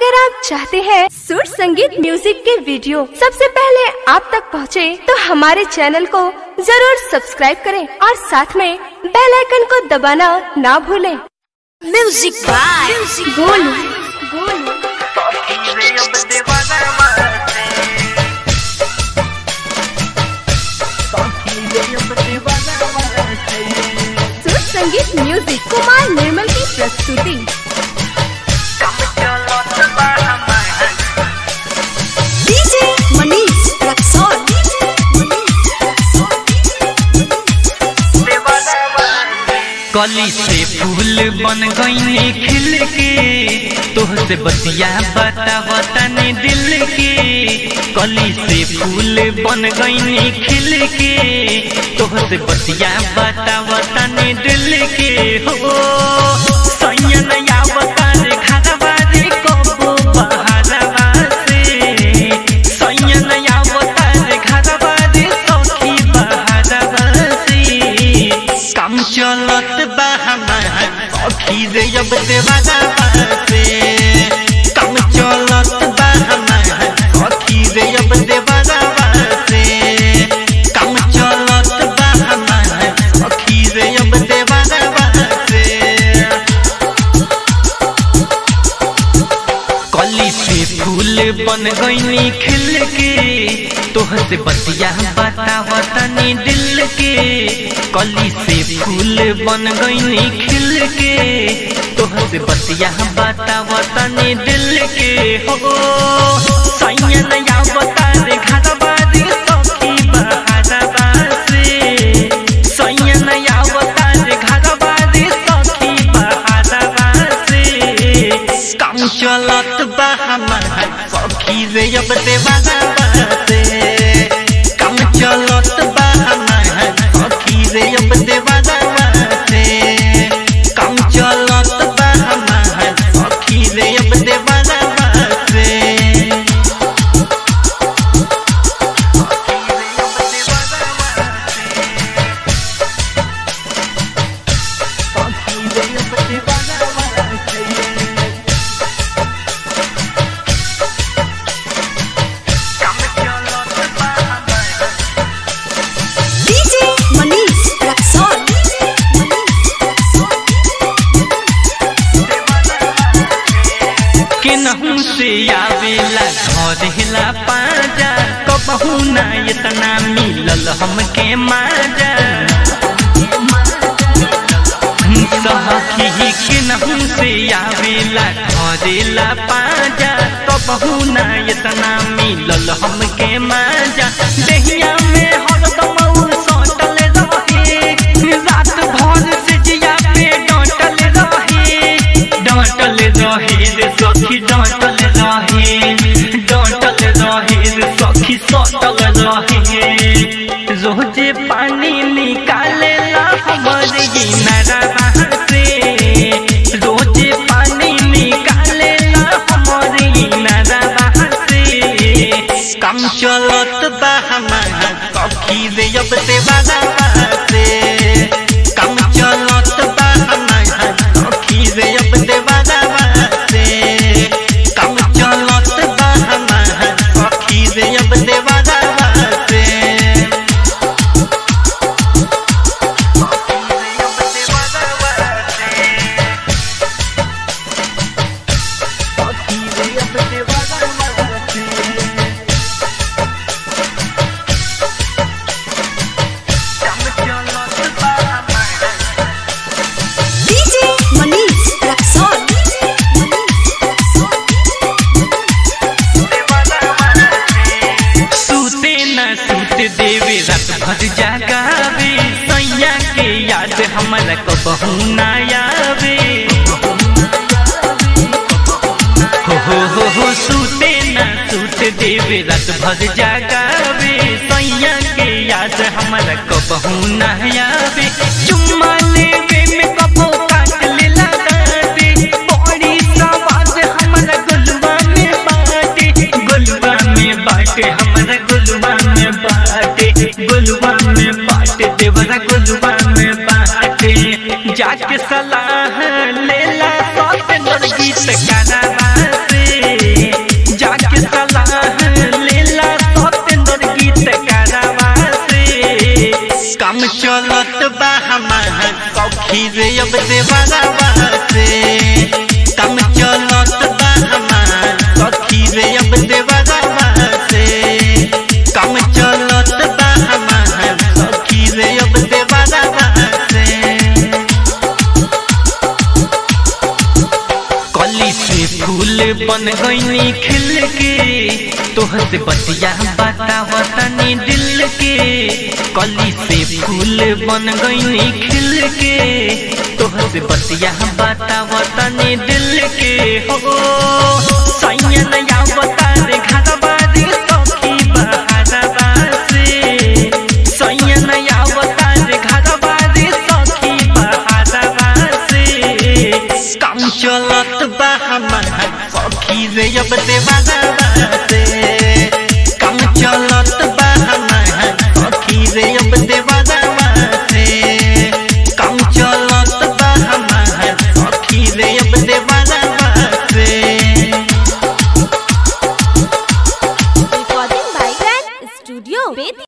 अगर आप चाहते हैं सुर संगीत म्यूजिक के वीडियो सबसे पहले आप तक पहुंचे, तो हमारे चैनल को जरूर सब्सक्राइब करें और साथ में बेल आइकन को दबाना ना भूलें। म्यूजिक बाय गोलू सुर संगीत म्यूजिक कुमार निर्मल की प्रस्तुति। डीजे मनीष रक्सौल। कली से फूल बन गई खिल के, तोहसे बतिया बतावतनी दिल के। कली से फूल बन गई खिल के, तोहसे बतिया बतावतनी दिल के। हो सैयन आवता रे घरवा रे कबो बहरवा से, सैयन आवता रे घरवा रे सखी बहरवा से। काम चलत बा हमार सखी रे अब देवानवा से, काम चलत बा हमार सखी रे अब देवानवा से, काम चलत बा हमार सखी रे अब देवानवा से। कली से फूल बन गई खिल के, तोहसे बतिया बतावतनी दिल के। कली से फूल बन गई खिल के, तोहसे बतिया बतावतनी दिल के। हो सैयन आवता रे घरवा रे सखी बहरवा से, सैयन आवता रे घरवा रे सखी बहरवा से। काम चलत बा हमार सखी रे अब देवानवा से, काम चलत बा हमार सखी रे अब देवानवा से, काम चलत बा हमार सखी रे अब देवानवा से। डीजे मनीष रक्सौल। केनहू से आवेला घरेला पाजा, कबहू ना इतना मिलल हमके माजा। सखी केनहू से आवेला घरेला पाजा, कबहू ना इतना मिलल हमके माजा। देहिया में हरदम उ सटल रहे, रात भर से जिया पे डटल रहे, डटल रहे रे सखी डटल रहे, डटल रहे रे सखी सटल रहे। रोजे पानी निकाले ला हमर गिनरवा से, रोजे पानी निकाले ला हमर गिनरवा से। काम चलत बा हमार सखी रे अब देवानवा से, काम चलत बा हमार सखी रे अब देवानवा से, काम चलत बा हमार सखी रे अब देवानवा से। डीजे मनीष रक्सौल। सूते न सूत देवे रात भर जागावे, सैया के याद हमरा कबहू ना आवे। हो सूते न सूत देवे रात भर जागावे, सैया के याद हमरा कबहू ना आवे। चुम्मा लेवे में कबो काट लेला दाँते, बड़ी सवाद हमरा गुलवा में बाटे, गुलवा में बाटे हमरा गुलवा में बाटे, गुलवा में बाटे देवरा गुलवा में बाटे। जाके सलाह लेला सौत गीत गाना से, देवरवा से काम चलत बा हमार सखी रे अब देवरवा से काम चलत बा हमार सखी रे अब देवरवा से कली से फूल बन गईनी खिल के तोहर से बतिया बतावतनी दिल के कली से फूल बन गईनी खिल के तोहर से बतिया बतावतनी दिल के हो सैया नया बता रे घरवा रे सखी बहारवा से सैया नया बता रे घरवा रे सखी बहारवा से काम चलत बा हमार सखी रे अब देवरवा से